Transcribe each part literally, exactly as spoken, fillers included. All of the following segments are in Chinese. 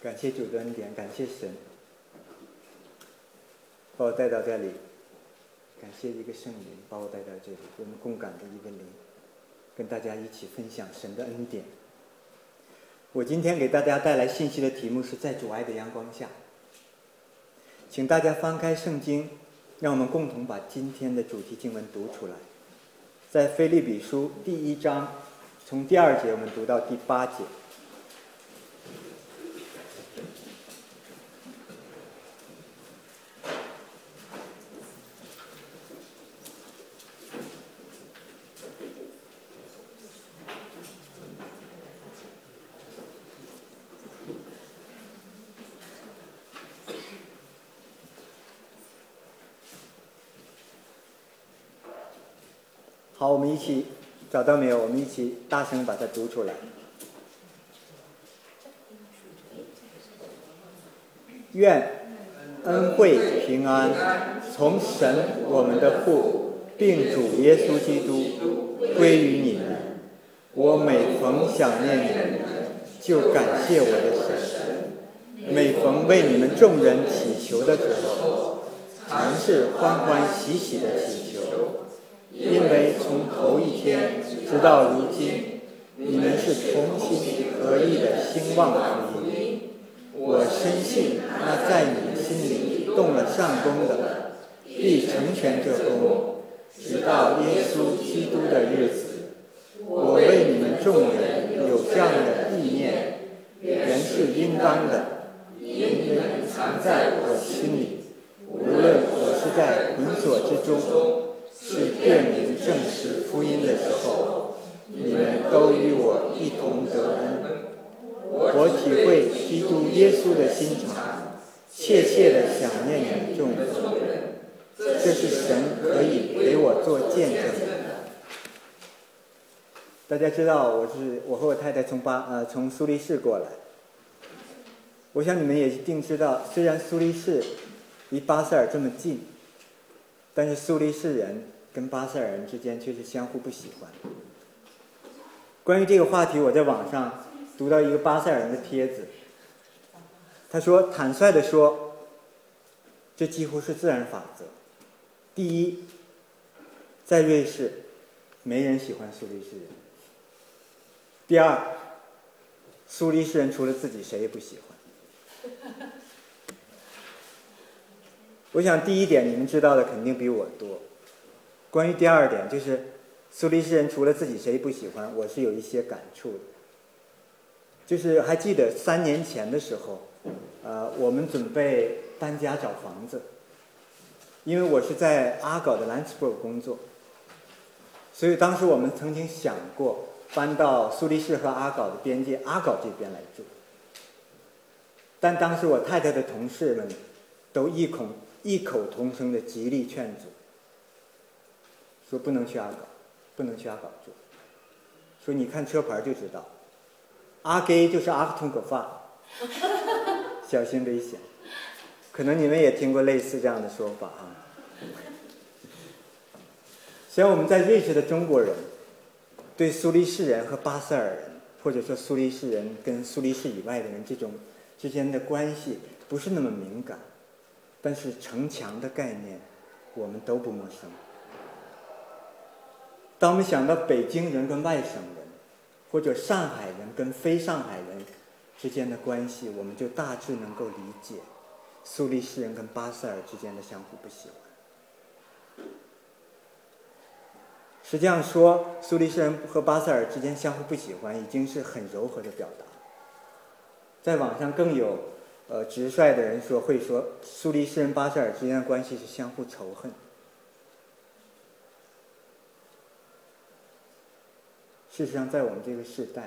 感谢主的恩典，感谢神把我带到这里，感谢一个圣灵把我带到这里，我们共感的一个灵，跟大家一起分享神的恩典。我今天给大家带来信息的题目是在主爱的阳光下，请大家翻开圣经，让我们共同把今天的主题经文读出来。在腓立比书第一章，从第二节我们读到第八节。好，我们一起找到没有？我们一起大声把它读出来。愿恩惠平安从神我们的父并主耶稣基督归于你们。我每逢想念你们，就感谢我的神；每逢为你们众人祈求的时候，常是欢欢喜喜的祈求。因为从头一天直到如今，你们是同心合意的兴旺福音。我深信那在你心里动了善功的，必成全这功，直到耶稣基督的日子。我为你们众人有这样的意念，原是应当的，因为藏在我心里，无论我是在捆锁之中，是辨明证实福音的时候，你们都与我一同得恩。我体会基督耶稣的心肠，切切地想念你们众人。这是神可以给我做见证的。大家知道，我是我和我太太从巴呃从苏黎世过来。我想你们也一定知道，虽然苏黎世离巴塞尔这么近，但是苏黎世人跟巴塞尔人之间却是相互不喜欢。关于这个话题，我在网上读到一个巴塞尔人的帖子，他说，坦率地说，这几乎是自然法则。第一，在瑞士没人喜欢苏黎世人。第二，苏黎世人除了自己谁也不喜欢。我想第一点你们知道的肯定比我多。关于第二点，就是苏黎世人除了自己谁不喜欢，我是有一些感触的。就是还记得三年前的时候，呃，我们准备搬家找房子，因为我是在阿搞的兰茨伯格工作，所以当时我们曾经想过搬到苏黎世和阿搞的边界阿搞这边来住，但当时我太太的同事们都异口异口同声的极力劝阻，说不能去阿搞，不能去阿搞住，说你看车牌就知道，阿给就是阿克通可发，小心危险。可能你们也听过类似这样的说法啊。像我们在瑞士的中国人，对苏黎世人和巴塞尔人，或者说苏黎世人跟苏黎世以外的人这种之间的关系不是那么敏感，但是城墙的概念我们都不陌生。当我们想到北京人跟外省人，或者上海人跟非上海人之间的关系，我们就大致能够理解苏黎世人跟巴塞尔之间的相互不喜欢。实际上说苏黎世人和巴塞尔之间相互不喜欢已经是很柔和的表达，在网上更有呃直率的人说会说苏黎世人巴塞尔之间的关系是相互仇恨。事实上在我们这个时代，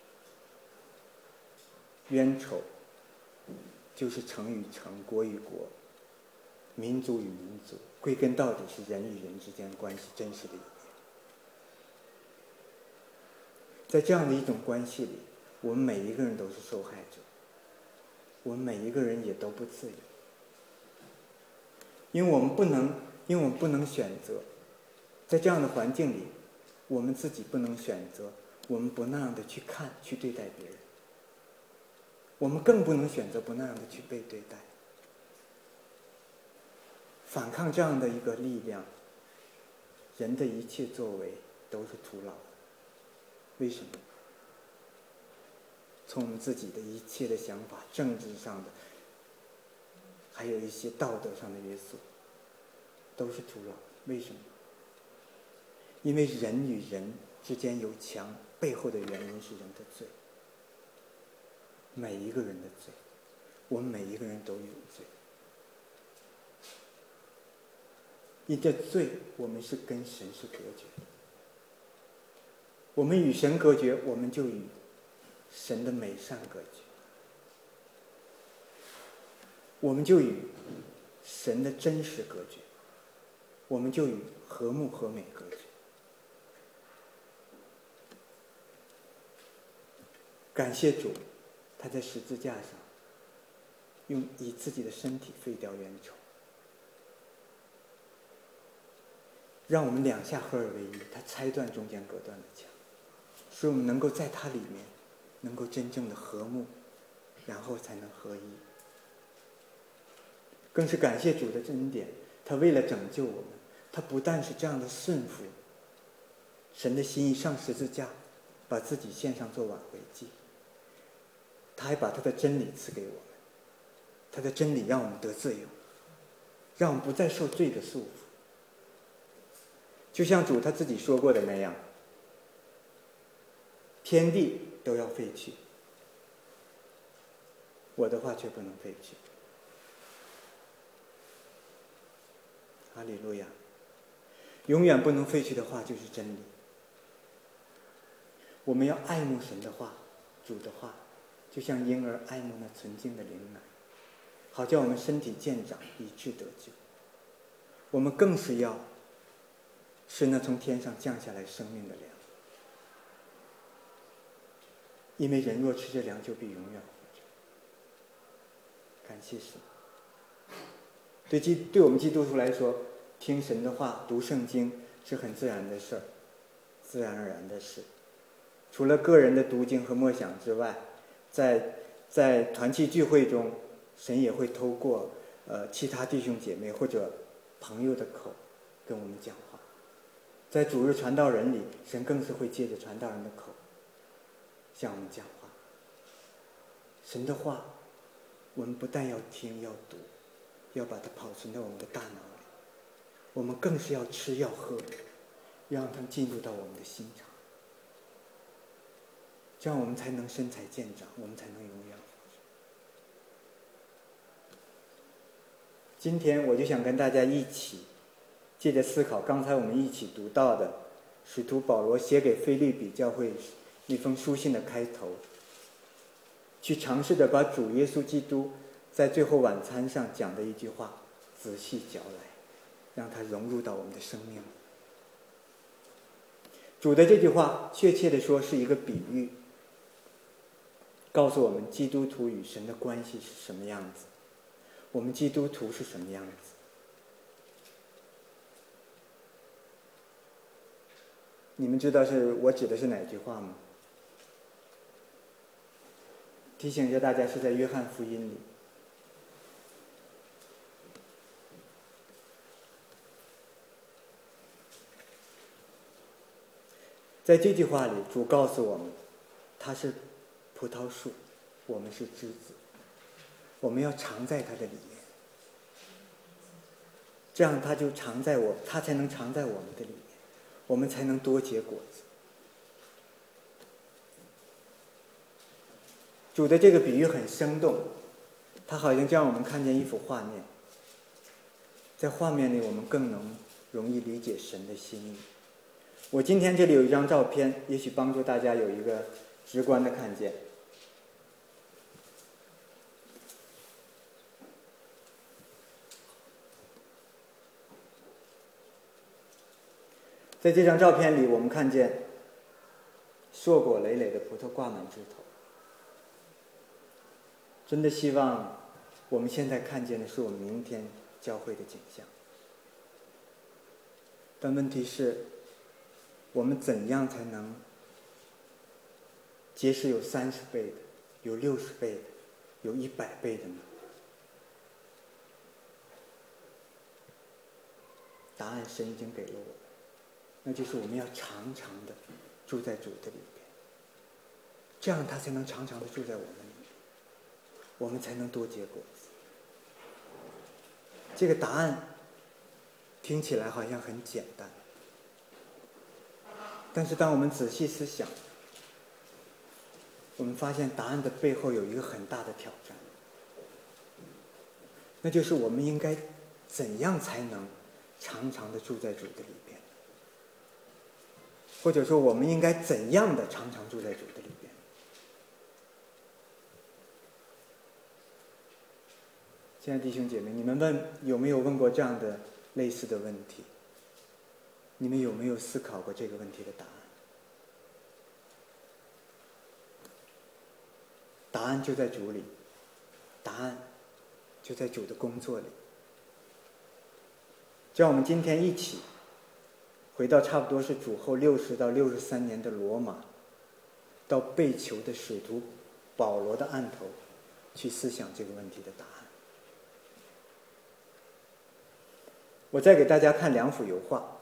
冤仇就是城与城，国与国，民族与民族，归根到底是人与人之间关系真实的一面。在这样的一种关系里，我们每一个人都是受害者，我们每一个人也都不自由，因为我们不能，因为我们不能选择，在这样的环境里，我们自己不能选择，我们不那样的去看，去对待别人。 我们更不能选择不那样的去被对待。反抗这样的一个力量，人的一切作为都是徒劳的。为什么？从我们自己的一切的想法，政治上的，还有一些道德上的约束，都是徒劳的。为什么？因为人与人之间有墙，背后的原因是人的罪。每一个人的罪，我们每一个人都有罪。因着罪，我们是跟神是隔绝的。我们与神隔绝，我们就与神的美善隔绝，我们就与神的真实隔绝，我们就与和睦和美隔绝。感谢主，他在十字架上用以自己的身体废掉冤仇，让我们两下合而为一，他拆断中间隔断的墙，使我们能够在他里面能够真正的和睦，然后才能合一。更是感谢主的恩典，他为了拯救我们，他不但是这样的顺服神的心意，上十字架把自己献上做挽回祭，他还把他的真理赐给我们。他的真理让我们得自由，让我们不再受罪的束缚。就像主他自己说过的那样，天地都要废去，我的话却不能废去。哈利路亚！永远不能废去的话就是真理。我们要爱慕神的话，主的话，就像婴儿爱慕那纯净的灵奶，好叫我们身体健长，以致得救。我们更是要是那从天上降下来生命的粮，因为人若吃这粮，就必永远活着。感谢神。对基对我们基督徒来说，听神的话、读圣经是很自然的事儿，自然而然的事。除了个人的读经和默想之外，在在团契聚会中，神也会透过呃其他弟兄姐妹或者朋友的口跟我们讲话。在主日传道人里，神更是会借着传道人的口向我们讲话。神的话，我们不但要听要读，要把它保存在我们的大脑里，我们更是要吃要喝，让它进入到我们的心肠，这样我们才能身材健长，我们才能永远活着。今天我就想跟大家一起借着思考刚才我们一起读到的使徒保罗写给腓立比教会那封书信的开头，去尝试着把主耶稣基督在最后晚餐上讲的一句话仔细嚼来，让它融入到我们的生命里。主的这句话确切地说是一个比喻，告诉我们基督徒与神的关系是什么样子，我们基督徒是什么样子。你们知道是我指的是哪句话吗？提醒着大家，是在约翰福音里。在这句话里，主告诉我们，他是葡萄树，我们是枝子，我们要常在他的里面，这样他就常在我，他才能常在我们的里面，我们才能多结果子。主的这个比喻很生动，他好像让我们看见一幅画面，在画面里我们更能容易理解神的心意。我今天这里有一张照片，也许帮助大家有一个直观的看见。在这张照片里，我们看见硕果累累的葡萄挂满枝头。真的希望我们现在看见的是我们明天教会的景象。但问题是，我们怎样才能结实有三十倍的，有六十倍的， 有一百倍的呢？答案神已经给了我们，那就是我们要常常的住在主的里边，这样他才能常常的住在我们里面，我们才能多结果子。这个答案听起来好像很简单，但是当我们仔细思想，我们发现答案的背后有一个很大的挑战，那就是我们应该怎样才能常常的住在主的里边，或者说我们应该怎样的常常住在主的里边。亲爱的弟兄姐妹，你们问有没有问过这样的类似的问题？你们有没有思考过这个问题的答案？答案就在主里，答案就在主的工作里。就让我们今天一起回到差不多是主后六十到六十三年的罗马，到被囚的使徒保罗的案头去思想这个问题的答案。我再给大家看两幅油画。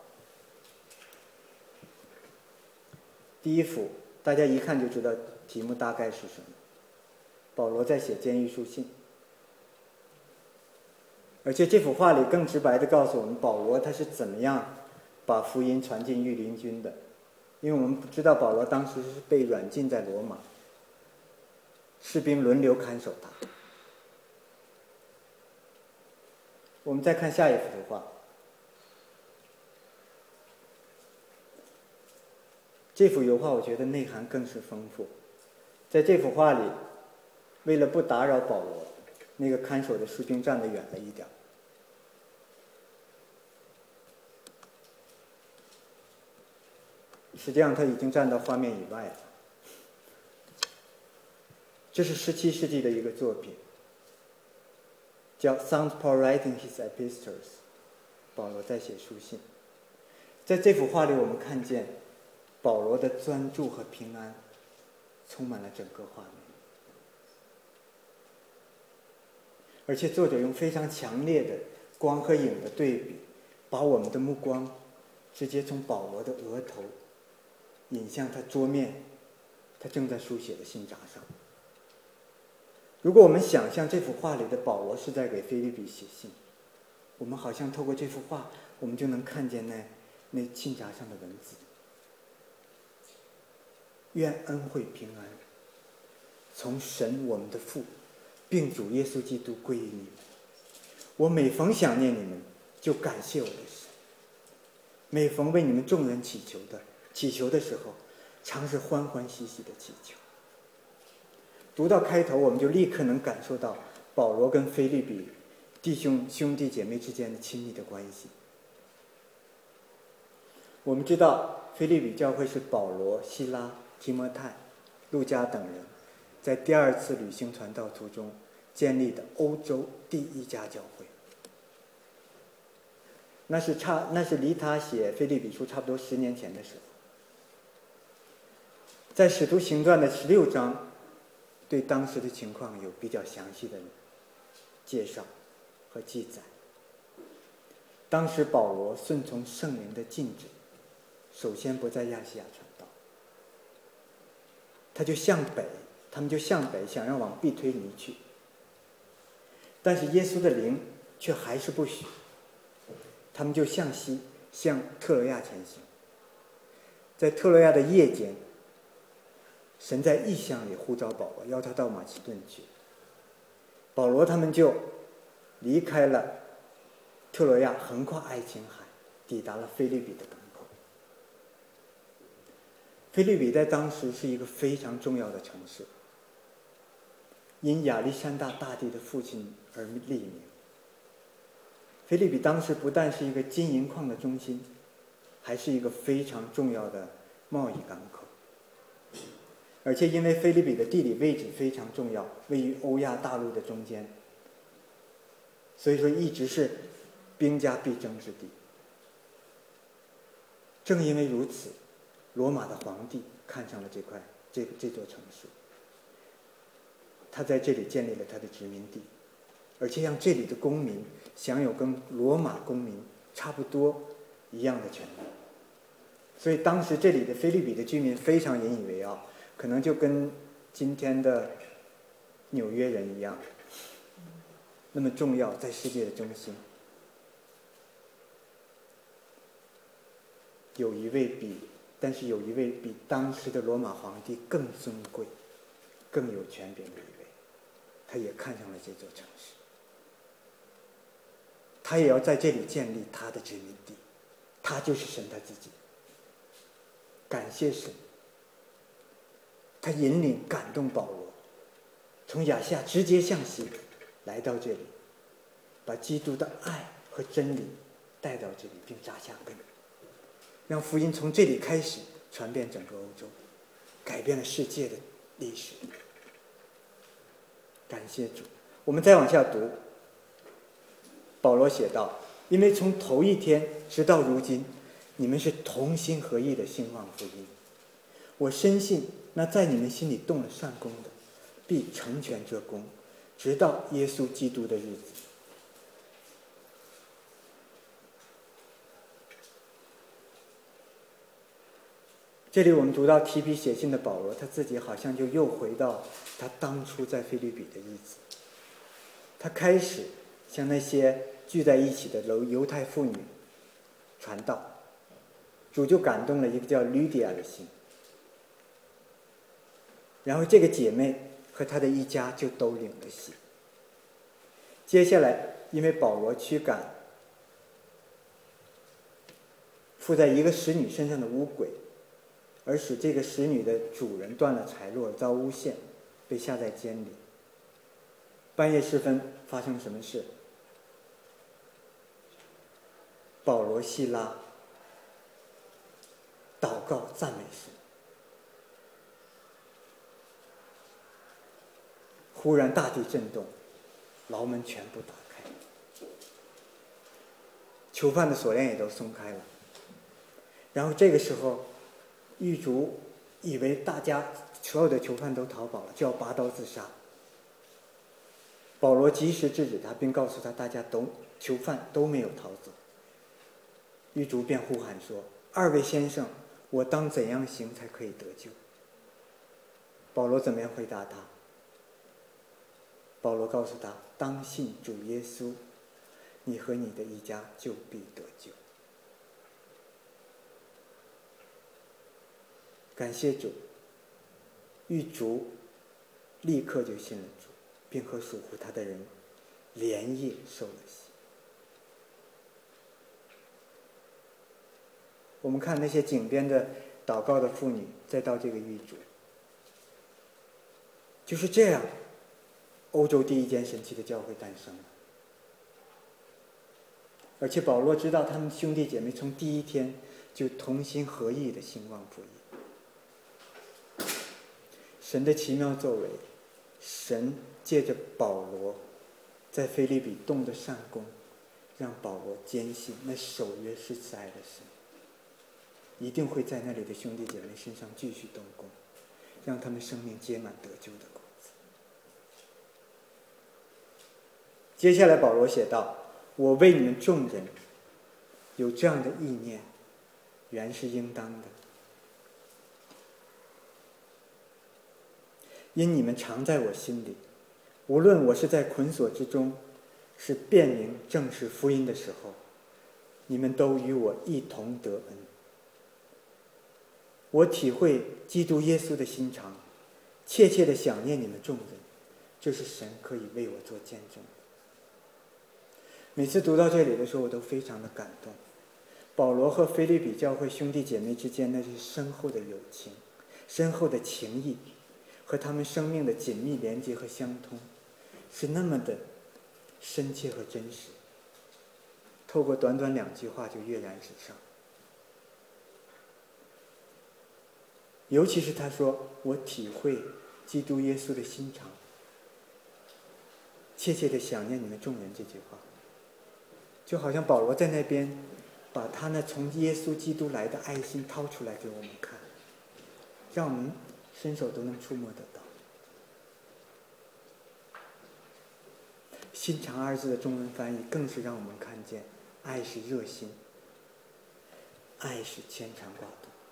第一幅大家一看就知道题目大概是什么，保罗在写监狱书信。而且这幅画里更直白地告诉我们保罗他是怎么样把福音传进御林军的。因为我们知道保罗当时是被软禁在罗马，士兵轮流看守他。我们再看下一幅图画，这幅油画我觉得内涵更是丰富。在这幅画里，为了不打扰保罗，那个看守的士兵站得远了一点，实际上他已经站到画面以外了。这是十七世纪的一个作品，叫 Saint Paul Writing His Epistles， 保罗在写书信。在这幅画里，我们看见保罗的专注和平安充满了整个画面，而且作者用非常强烈的光和影的对比，把我们的目光直接从保罗的额头引向他桌面他正在书写的信札上。如果我们想象这幅画里的保罗是在给腓立比写信，我们好像透过这幅画，我们就能看见那那信札上的文字：愿恩惠平安从神我们的父并主耶稣基督归于你们。我每逢想念你们，就感谢我的神；每逢为你们众人祈求的祈求的时候，常是欢欢喜喜的祈求。读到开头，我们就立刻能感受到保罗跟腓立比弟兄兄弟姐妹之间的亲密的关系。我们知道腓立比教会是保罗、希拉、提摩太、路加等人在第二次旅行传道途中建立的欧洲第一家教会。那是差那是离他写腓立比书差不多十年前的时候。在使徒行传的十六章对当时的情况有比较详细的介绍和记载。当时保罗顺从圣灵的禁止，首先不在亚细亚传道，他就向北，他们就向北想要往庇推尼去，但是耶稣的灵却还是不许，他们就向西向特罗亚前行。在特罗亚的夜间，神在异象里呼召保罗，要他到马其顿去。保罗他们就离开了特罗亚，横跨爱琴海，抵达了腓立比的港口。腓立比在当时是一个非常重要的城市，因亚历山大大帝的父亲而立名。腓立比当时不但是一个金银矿的中心，还是一个非常重要的贸易港口。而且因为腓立比的地理位置非常重要，位于欧亚大陆的中间，所以说一直是兵家必争之地。正因为如此，罗马的皇帝看上了这块这这座城市， 他在这里建立了他的殖民地，而且让这里的公民享有跟罗马公民差不多一样的权利。所以当时这里的腓立比的居民非常引以为傲，可能就跟今天的纽约人一样，那么重要，在世界的中心。有一位比，但是有一位比当时的罗马皇帝更尊贵、更有权柄的一位，他也看上了这座城市，他也要在这里建立他的殖民地，他就是神他自己。感谢神，他引领感动保罗，从亚细亚直接向西来到这里，把基督的爱和真理带到这里，并扎下根，让福音从这里开始传遍整个欧洲，改变了世界的历史。感谢主。我们再往下读，保罗写道：因为从头一天直到如今，你们是同心合意的兴旺福音。我深信那在你们心里动了善功的，必成全这功，直到耶稣基督的日子。这里我们读到提笔写信的保罗，他自己好像就又回到他当初在腓立比的日子。他开始向那些聚在一起的犹太妇女传道，主就感动了一个叫吕底亚的心，然后这个姐妹和她的一家就都领了洗。接下来因为保罗驱赶附在一个使女身上的污鬼，而使这个使女的主人断了财路，遭诬陷，被下在监里。半夜时分发生什么事？保罗西拉祷告赞美神，忽然大地震动，牢门全部打开，囚犯的锁链也都松开了。然后这个时候狱卒以为大家所有的囚犯都逃跑了，就要拔刀自杀。保罗及时制止他，并告诉他大家都囚犯都没有逃走。狱卒便呼喊说：二位先生，我当怎样行才可以得救？保罗怎么样回答他？保罗告诉他：当信主耶稣，你和你的一家就必得救。感谢主，狱卒立刻就信了主，并和属乎他的人连夜受了洗。我们看那些井边的祷告的妇女，再到这个狱卒，就是这样，欧洲第一间神奇的教会诞生了。而且保罗知道他们兄弟姐妹从第一天就同心合意的兴旺福音。神的奇妙作为，神借着保罗在腓立比动的善功，让保罗坚信那守约施慈爱的神一定会在那里的兄弟姐妹身上继续动工，让他们生命结满得救的果子。接下来保罗写道：我为你们众人有这样的意念，原是应当的，因你们常在我心里，无论我是在捆锁之中，是辨明正是福音的时候，你们都与我一同得恩。我体会基督耶稣的心肠，切切地想念你们众人，这是神可以为我做见证的。每次读到这里的时候，我都非常的感动。保罗和腓立比教会兄弟姐妹之间那是深厚的友情，深厚的情谊，和他们生命的紧密连接和相通，是那么的深切和真实，透过短短两句话就跃然纸上。尤其是他说我体会基督耶稣的心肠，切切地想念你们众人这句话，就好像保罗在那边把他那从耶稣基督来的爱心掏出来给我们看，让我们伸手都能触摸得到。 心肠二字的中文翻译更是让我们看见，爱是热心，爱是牵肠挂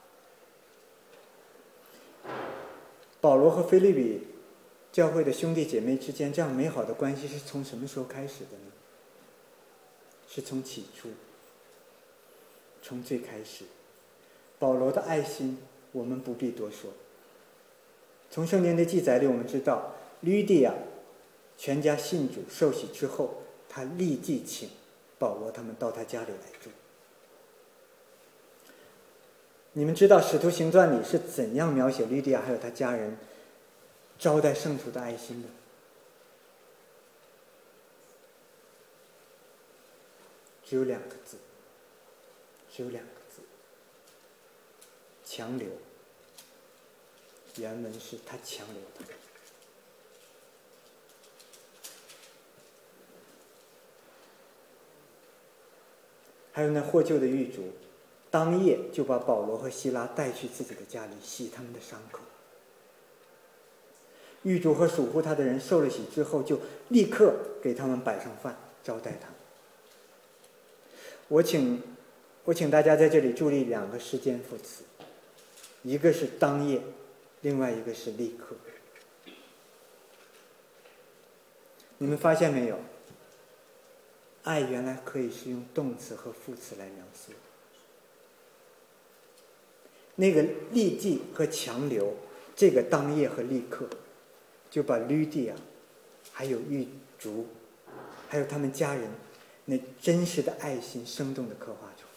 肚。保罗和腓立比教会的兄弟姐妹之间这样美好的关系是从什么时候开始的呢？是从起初，从最开始。保罗的爱心我们不必多说，从圣经的记载里我们知道，吕底亚全家信主受洗之后，他立即请保罗他们到他家里来住。你们知道使徒行传里是怎样描写吕底亚还有他家人招待圣徒的爱心的？只有两个字，只有两个字，强留。原文是他强留他。还有那获救的狱卒，当夜就把保罗和希拉带去自己的家里洗他们的伤口。狱卒和属乎他的人受了洗之后，就立刻给他们摆上饭，招待他们。我请我请大家在这里注意两个时间副词，一个是当夜，另外一个是立刻。你们发现没有？爱原来可以是用动词和副词来描述。那个立即和强留，这个当夜和立刻，就把吕底亚还有狱卒还有他们家人那真实的爱心生动地刻画出来。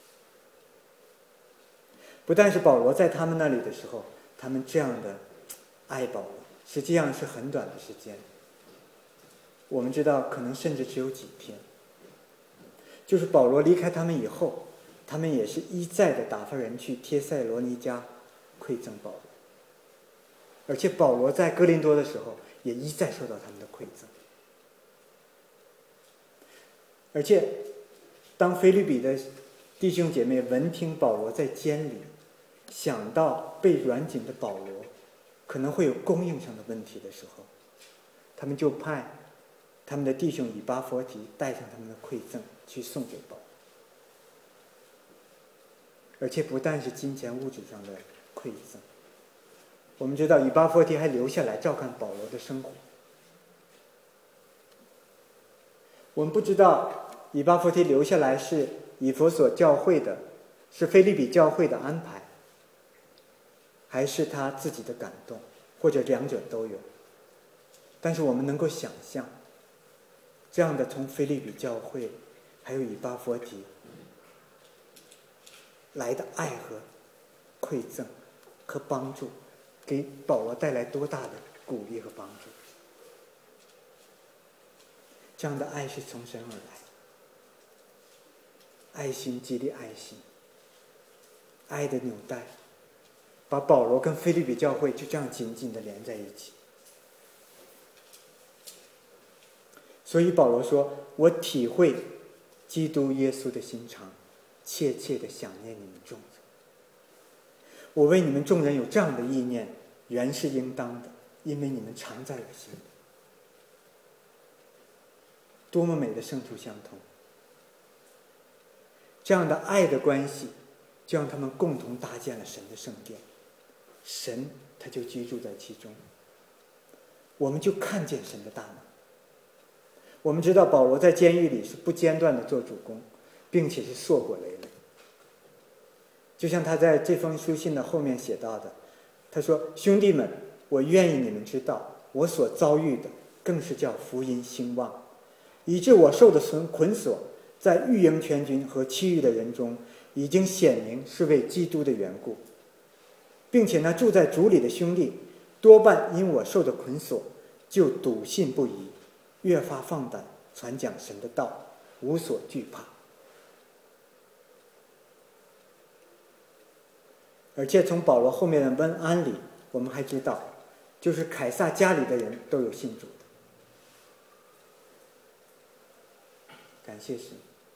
不但是保罗在他们那里的时候，他们这样的爱保罗，实际上是很短的时间，我们知道可能甚至只有几天。就是保罗离开他们以后，他们也是一再的打发人去帖塞罗尼迦馈赠保罗，而且保罗在哥林多的时候也一再受到他们的馈赠。而且当腓立比的弟兄姐妹闻听保罗在监里，想到被软禁的保罗可能会有供应上的问题的时候，他们就派他们的弟兄以巴弗提带上他们的馈赠去送给保罗。而且不但是金钱物质上的馈赠，我们知道以巴弗提还留下来照看保罗的生活。我们不知道以巴弗提留下来是以弗所教会的，是腓立比教会的安排，还是他自己的感动，或者两者都有。但是我们能够想象，这样的从腓立比教会还有以巴弗提来的爱和馈赠和帮助，给保罗带来多大的鼓励和帮助。这样的爱是从神而来，爱心激励爱心，爱的纽带把保罗跟腓立比教会就这样紧紧地连在一起。所以保罗说，我体会基督耶稣的心肠，切切地想念你们众人。我为你们众人有这样的意念，原是应当的，因为你们常在我心里。多么美的圣徒相通！这样的爱的关系，就让他们共同搭建了神的圣殿，神他就居住在其中，我们就看见神的大能。我们知道保罗在监狱里是不间断地做主工，并且是硕果累累。就像他在这封书信的后面写到的，他说：兄弟们，我愿意你们知道，我所遭遇的更是叫福音兴旺，以致我受的捆锁在御营全军和其余的人中已经显明是为基督的缘故，并且那住在主里的兄弟多半因我受的捆锁就笃信不疑，越发放胆传讲神的道，无所惧怕。而且从保罗后面的问安里，我们还知道，就是凯撒家里的人都有信主的。感谢神。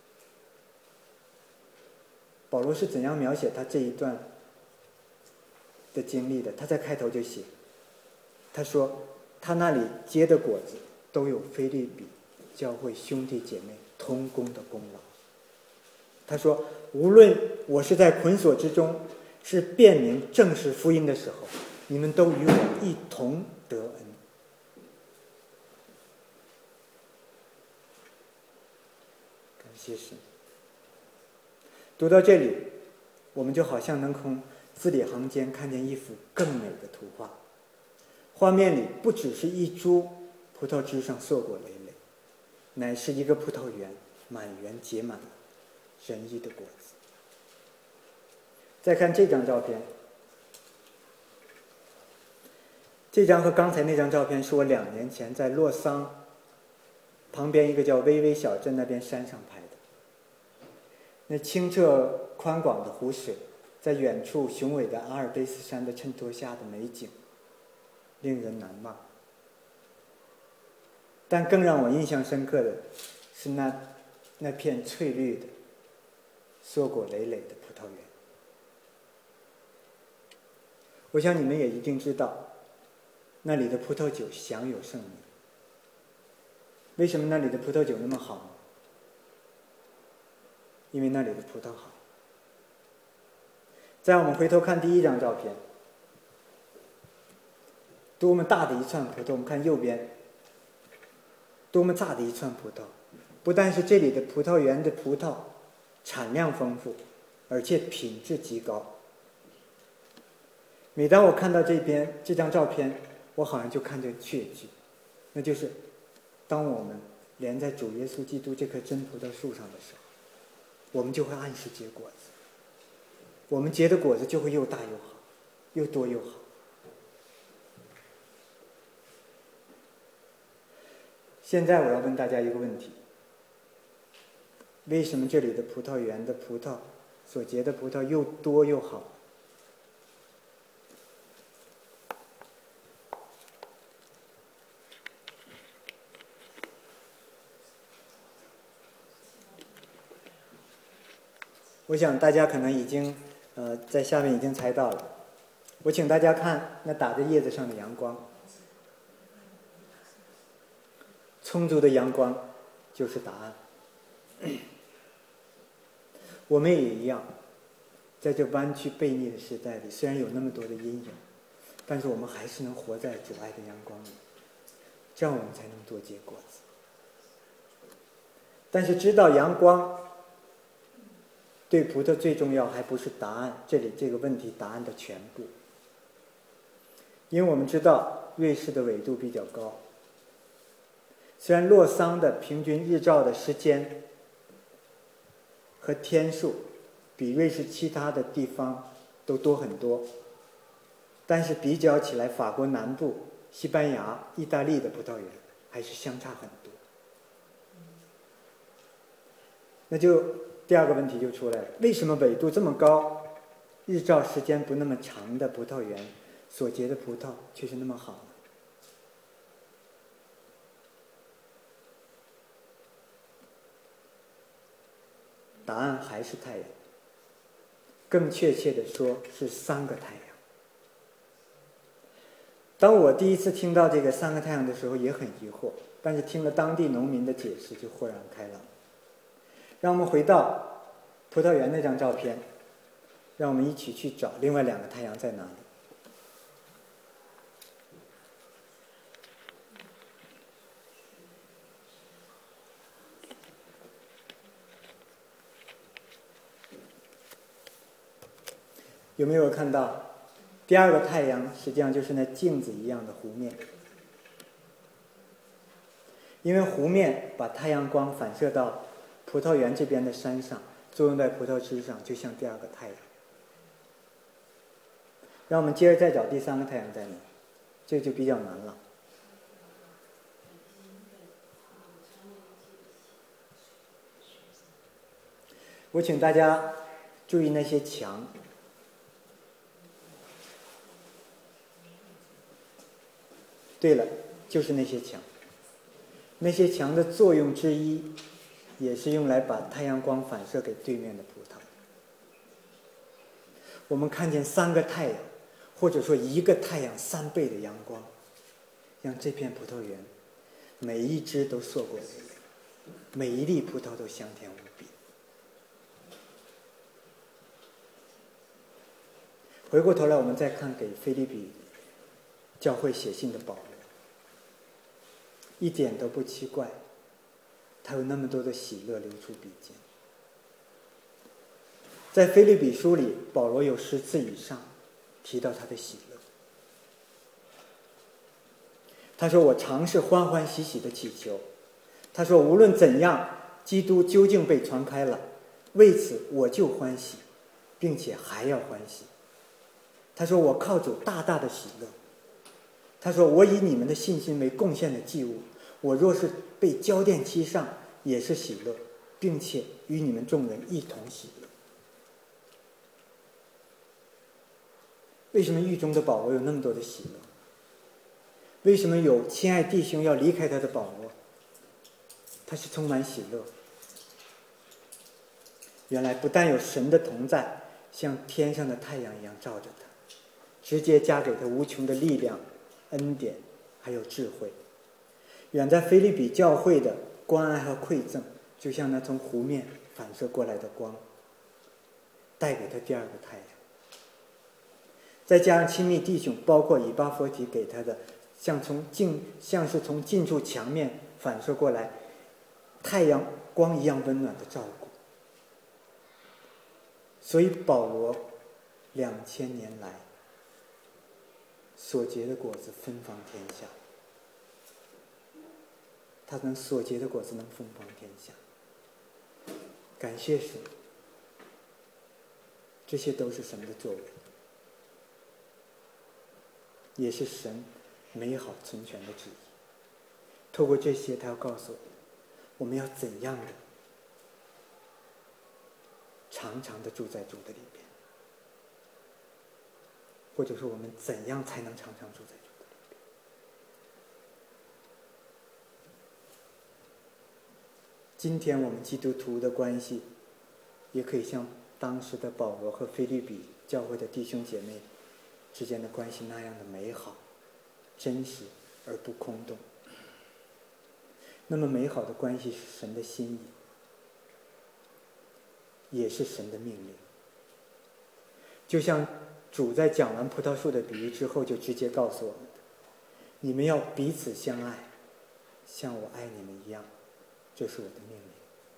保罗是怎样描写他这一段的经历的？他在开头就写，他说他那里结的果子都有腓立比教会兄弟姐妹同工的功劳。他说，无论我是在捆锁之中，是辨明正式福音的时候，你们都与我一同得恩。感谢神。读到这里，我们就好像能从字里行间看见一幅更美的图画。画面里不只是一株葡萄枝上硕果累累，乃是一个葡萄园，满园结满了仁义的果子。再看这张照片，这张和刚才那张照片是我两年前在洛桑旁边一个叫微微小镇那边山上拍的。那清澈宽广的湖水，在远处雄伟的阿尔卑斯山的衬托下的美景，令人难忘。但更让我印象深刻的是那那片翠绿的、硕果累累的葡萄园。我想你们也一定知道，那里的葡萄酒享有盛名。为什么那里的葡萄酒那么好呢？因为那里的葡萄好。再我们回头看第一张照片，多么大的一串葡萄！我们看右边，多么大的一串葡萄！不但是这里的葡萄园的葡萄产量丰富，而且品质极高。每当我看到这边这张照片，我好像就看见确据，那就是当我们连在主耶稣基督这棵真葡萄树上的时候，我们就会按时结果子，我们结的果子就会又大又好，又多又好。现在我要问大家一个问题：为什么这里的葡萄园的葡萄所结的葡萄又多又好？我想大家可能已经呃在下面已经猜到了。我请大家看那打在叶子上的阳光，充足的阳光就是答案。我们也一样，在这弯曲悖逆的时代里，虽然有那么多的阴影，但是我们还是能活在主爱的阳光里，这样我们才能多结果子。但是知道阳光对葡萄最重要，还不是答案，这里这个问题答案的全部。因为我们知道瑞士的纬度比较高，虽然洛桑的平均日照的时间和天数比瑞士其他的地方都多很多，但是比较起来，法国南部、西班牙、意大利的葡萄园还是相差很多。那就第二个问题就出来了：为什么纬度这么高、日照时间不那么长的葡萄园所结的葡萄却是那么好呢？答案还是太阳，更确切的说是三个太阳。当我第一次听到这个三个太阳的时候也很疑惑，但是听了当地农民的解释就豁然开朗。让我们回到葡萄园那张照片，让我们一起去找另外两个太阳在哪里。有没有看到第二个太阳实际上就是那镜子一样的湖面？因为湖面把太阳光反射到葡萄园这边的山上，作用在葡萄枝上，就像第二个太阳。让我们接着再找第三个太阳在哪，这就比较难了。我请大家注意那些墙。对了，就是那些墙。那些墙的作用之一，也是用来把太阳光反射给对面的葡萄。我们看见三个太阳，或者说一个太阳三倍的阳光，让这片葡萄园每一枝都硕果累累。 每一粒葡萄都香甜无比。回过头来，我们再看给腓立比教会写信的保罗，一点都不奇怪，他有那么多的喜乐流出笔尖。在腓立比书里，保罗有十次以上提到他的喜乐。他说：“我常是欢欢喜喜的祈求。”他说：“无论怎样，基督究竟被传开了，为此我就欢喜，并且还要欢喜。”他说：“我靠主大大的喜乐。”他说：“我以你们的信心为贡献的祭物，我若是被交奠期上，也是喜乐，并且与你们众人一同喜乐。”为什么狱中的保罗有那么多的喜乐？为什么有亲爱弟兄要离开他的保罗？他是充满喜乐。原来不但有神的同在，像天上的太阳一样照着他，直接加给他无穷的力量、恩典，还有智慧。远在腓立比教会的关爱和馈赠，就像那从湖面反射过来的光，带给他第二个太阳。再加上亲密弟兄，包括以巴弗提给他的，像从近像是从近处墙面反射过来太阳光一样温暖的照顾。所以保罗两千年来所结的果子芬芳天下，他能所结的果子能芬芳天下。感谢神，这些都是神的作为，也是神美好存全的旨意。透过这些，他要告诉我们，我们要怎样的常常的住在主的里边，或者说我们怎样才能常常住在主的里边。今天我们基督徒的关系也可以像当时的保罗和腓立比教会的弟兄姐妹之间的关系那样的美好、真实而不空洞。那么美好的关系是神的心意，也是神的命令。就像主在讲完葡萄树的比喻之后，就直接告诉我们的：你们要彼此相爱，像我爱你们一样，这是我的命令。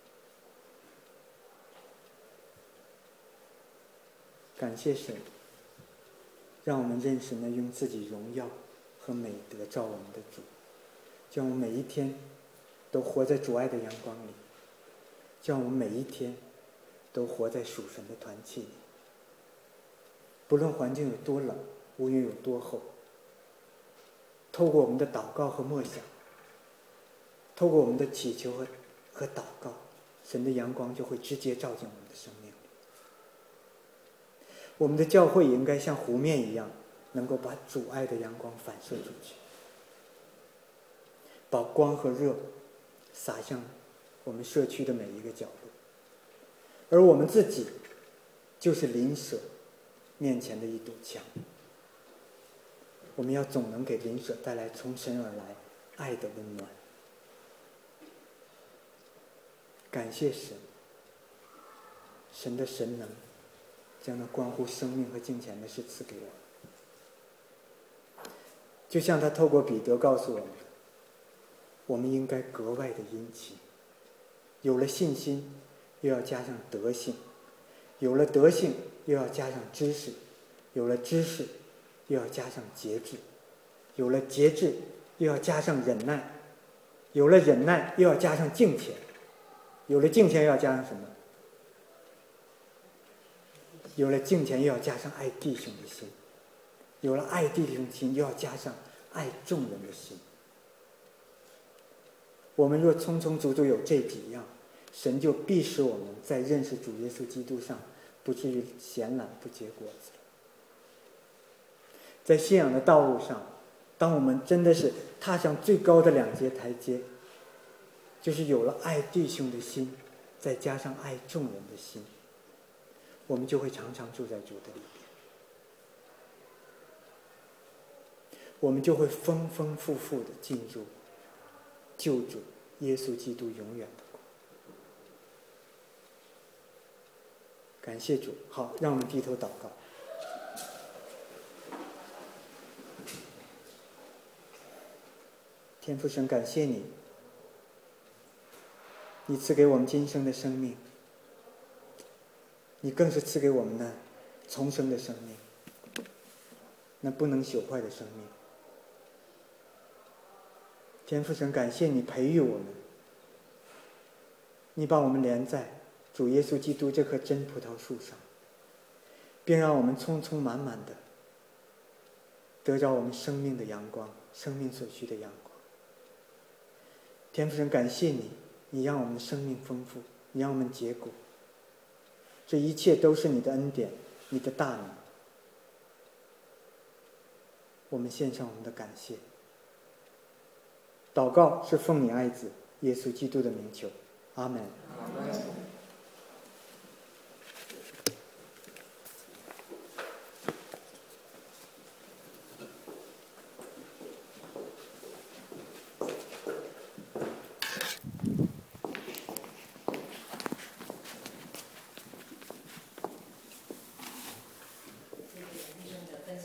感谢神，让我们认识那用自己荣耀和美德照我们的主，叫我们每一天都活在主爱的阳光里，叫我们每一天都活在属神的团契里。不论环境有多冷，乌云有多厚，透过我们的祷告和默想，透过我们的祈求和和祷告，神的阳光就会直接照进我们的生命里。我们的教会也应该像湖面一样，能够把主爱的阳光反射出去，把光和热洒向我们社区的每一个角落。而我们自己就是邻舍面前的一堵墙，我们要总能给邻舍带来从神而来爱的温暖。感谢神，神的神能将那关乎生命和金钱的事赐给我们，就像他透过彼得告诉我们的，我们应该格外的殷勤。有了信心，又要加上德性；有了德性，又要加上知识；有了知识，又要加上节制；有了节制，又要加上忍耐；有了忍耐，又要加上敬虔；有了敬虔，又要加上什么？有了敬虔，又要加上爱弟兄的心；有了爱弟兄的心，又要加上爱众人的心。我们若匆匆足足有这几样，神就必使我们在认识主耶稣基督上不至于闲懒不结果子。在信仰的道路上，当我们真的是踏上最高的两阶台阶，就是有了爱弟兄的心，再加上爱众人的心，我们就会常常住在主的里边，我们就会丰丰富富的进入救主耶稣基督永远的国。感谢主。好，让我们低头祷告。天父神，感谢你，你赐给我们今生的生命，你更是赐给我们那重生的生命，那不能朽坏的生命。天父神，感谢你培育我们，你把我们连在主耶稣基督这棵真葡萄树上，并让我们充充满满的得着我们生命的阳光，生命所需的阳光。天父神，感谢你，你让我们的生命丰富，你让我们结果，这一切都是你的恩典，你的大能。我们献上我们的感谢。祷告是奉你爱子耶稣基督的名求，阿们。